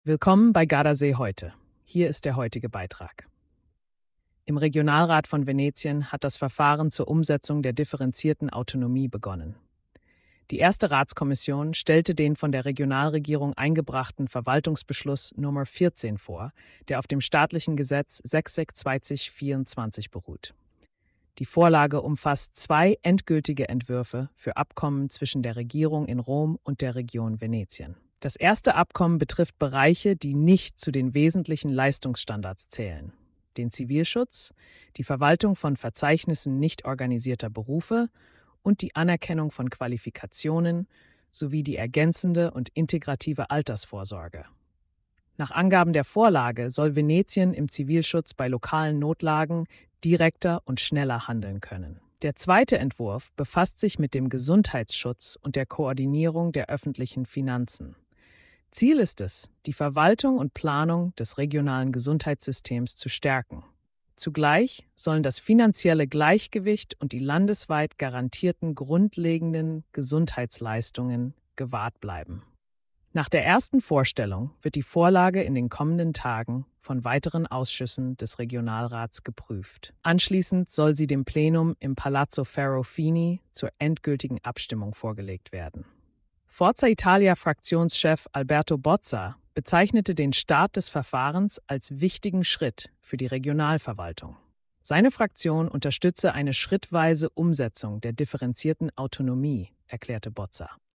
Willkommen bei Gardasee heute. Hier ist der heutige Beitrag. Im Regionalrat von Venetien hat das Verfahren zur Umsetzung der differenzierten Autonomie begonnen. Die erste Ratskommission stellte den von der Regionalregierung eingebrachten Verwaltungsbeschluss Nummer 14 vor, der auf dem staatlichen Gesetz 662024 beruht. Die Vorlage umfasst 2 endgültige Entwürfe für Abkommen zwischen der Regierung in Rom und der Region Venetien. Das erste Abkommen betrifft Bereiche, die nicht zu den wesentlichen Leistungsstandards zählen: den Zivilschutz, die Verwaltung von Verzeichnissen nicht organisierter Berufe und die Anerkennung von Qualifikationen sowie die ergänzende und integrative Altersvorsorge. Nach Angaben der Vorlage soll Venetien im Zivilschutz bei lokalen Notlagen direkter und schneller handeln können. Der zweite Entwurf befasst sich mit dem Gesundheitsschutz und der Koordinierung der öffentlichen Finanzen. Ziel ist es, die Verwaltung und Planung des regionalen Gesundheitssystems zu stärken. Zugleich sollen das finanzielle Gleichgewicht und die landesweit garantierten grundlegenden Gesundheitsleistungen gewahrt bleiben. Nach der ersten Vorstellung wird die Vorlage in den kommenden Tagen von weiteren Ausschüssen des Regionalrats geprüft. Anschließend soll sie dem Plenum im Palazzo Ferrofini zur endgültigen Abstimmung vorgelegt werden. Forza Italia-Fraktionschef Alberto Bozza bezeichnete den Start des Verfahrens als wichtigen Schritt für die Regionalverwaltung. Seine Fraktion unterstütze eine schrittweise Umsetzung der differenzierten Autonomie, erklärte Bozza.